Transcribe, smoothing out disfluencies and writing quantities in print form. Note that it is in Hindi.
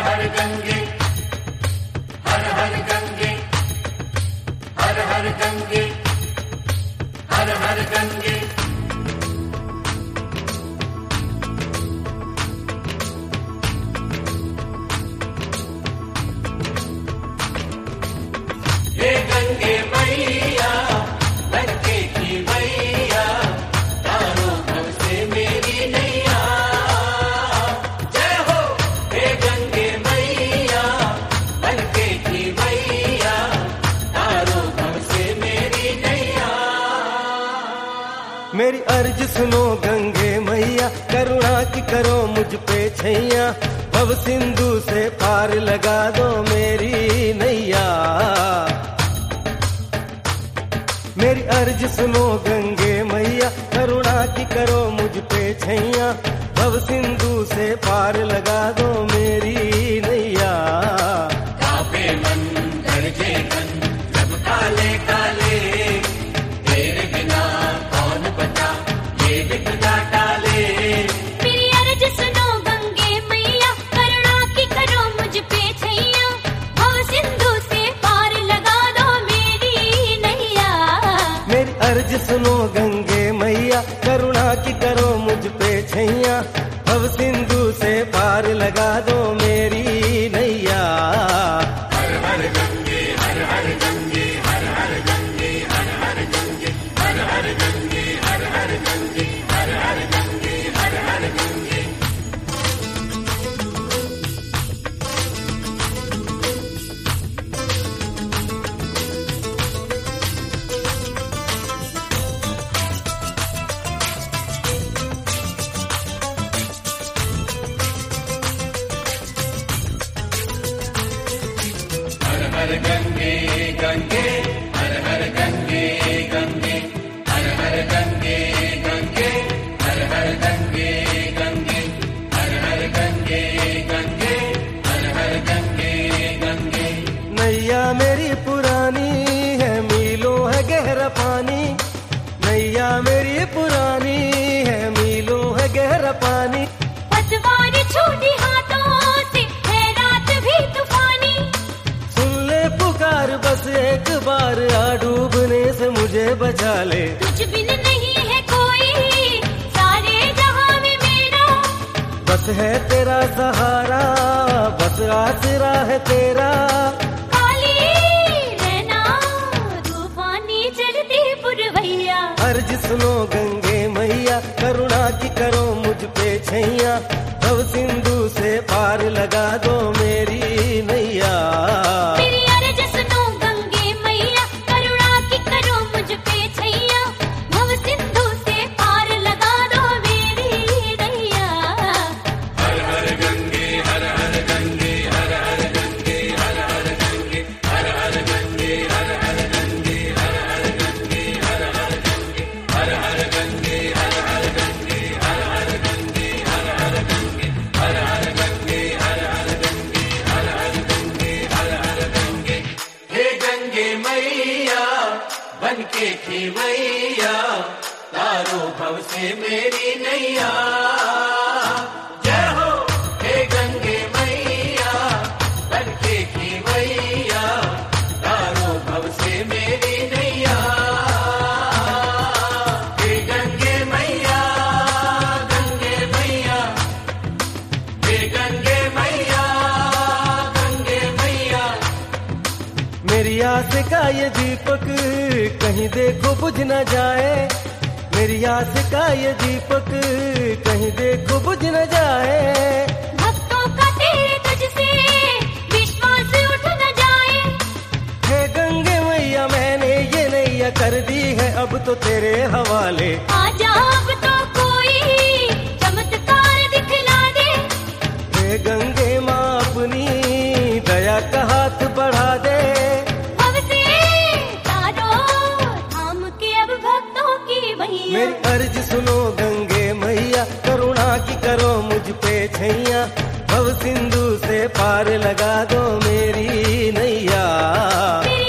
हर गंगे, हर हर गंगे, हर हर गंगे, हर हर गंगे। हे गंगे मैया लंके की मैया, तारों भव से मेरी नैया। जय हो हे गंगे मैया लंके की मैया, तारों भव से मेरी नैया। मेरी अर्ज सुनो गंगे मैया, करुणा की करो मुझ पे छैया, भव सिंधु से पार लगा दो मेरी नैया। मेरी अर्ज सुनो गंगे मैया, करुणा की करो मुझ पे छैया, भव सिंधु से पार लगा दो मेरी नैया। कापे मन गरजे मन जब काले काले, तेरे बिना कौन बचा ये विपदा टाले। मेरी अर्ज सुनो गंगे मैया, करुणा की करो मुझ पे छैया, भव सिंधु से पार लगा दो मेरी नैया। मेरी अर्ज सुनो गंगे मैया, करुणा की करो मुझ पे छैया, भव सिंधु से पार लगा दो मेरी नैया। हर हर गंगे, हर हर गंगे, हर हर गंगे, हर हर गंगे, हर हर गंगे, हर हर गंगे, हर हर गंगे, हर हर गंगे। हर हर गंगे गंगे, हर हर गंगे गंगे, हर हर गंगे गंगे, हर हर गंगे गंगे, हर हर गंगे गंगे, हर हर गंगे गंगे। नैया मेरी पुरानी है, मीलों है गहरा पानी, नैया मेरी पुरानी है, मीलों है गहरा पानी। पतवार छूटी हाथों से है रात भी तूफानी, सुन ले पुकार बस एक बार, आ डूबने से मुझे बचा ले। तुझ बिन नहीं है कोई सारे जहां में मेरा, बस है तेरा सहारा, बस आसरा है तेरा। काली नैना तूफानी चलती पुरवैया। अर्ज सुनो गंगे मैया, करुणा की करो मुझ पे छैया, भव सिंधु से पार लगा दो मेरी नैया। मेरी अर्ज सुनो गंगे मैया, करुणा की करो मुझ पे छैया, भव सिंधु से पार लगा दो मेरी नैया। हर हर गंगे, हर हर गंगे, हर हर गंगे, हर हर गंगे, हर हर गंगे, हर हर गंगे, हर हर गंगे, हर हर गंगे, हर हर गंगे, हर हर गंगे, हर हर गंगे, हर हर गंगे, हर हर गंगे, हर हर गंगे, हर हर गंगे, हर हर गंगे। हे गंगे मैया बनके थी मैया, तारों भव से मेरी नैया। जय हो हे गंगे मैया बनके थी मैया, तारों भव से मेरी नैया। हे गंगे मैया, गंगे मैया, हे गंगे मैया, गंगे मैया। मेरी आस का ये दीपक कहीं देखो बुझ न जाए, मेरी आस का ये दीपक कहीं देखो बुझ न जाए। भक्तों का तेरे तुझसे विश्वास उठ न जाए। हे गंगे मैया मैंने ये नैया कर दी है अब तो तेरे हवाले। आजा अब तो कोई चमत्कार दिखला दे। हे गंगे माँ अपनी दया का हाथ बढ़ा दे। भव से तारो थाम के अब भक्तों की मैया। मेरी अर्ज सुनो गंगे मैया, करुणा की करो मुझ पे छैया, भव सिंधु से पार लगा दो मेरी नैया।